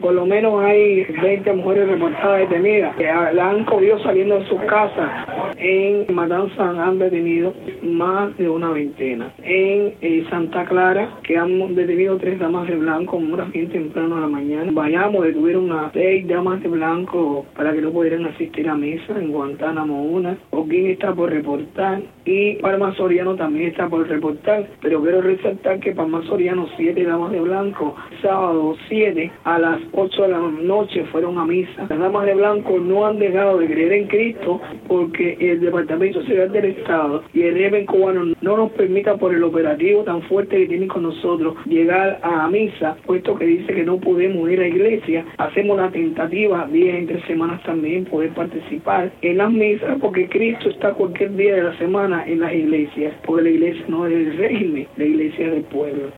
Por lo menos hay 20 mujeres reportadas detenidas que la han cogido saliendo de sus casas. En Matanzas han detenido más de una veintena. En Santa Clara, que han detenido 3 damas de blanco horas bien temprano a la mañana. Bayamo detuvieron a 6 damas de blanco para que no pudieran asistir a misa. En Guantánamo una. Holguín está por reportar y Palma Soriano también está por reportar. Pero quiero resaltar que Palma Soriano 7 damas de blanco, sábado 7 a las 8 de la noche fueron a misa. Las damas de blanco no han dejado de creer en Cristo porque el Departamento Civil del Estado y el régimen cubano no nos permita, por el operativo tan fuerte que tienen con nosotros, llegar a misa, puesto que dice que no podemos ir a iglesia. Hacemos la tentativa días entre semanas también poder participar en las misas, porque Cristo está cualquier día de la semana en las iglesias, porque la iglesia no es del régimen, la iglesia es del pueblo.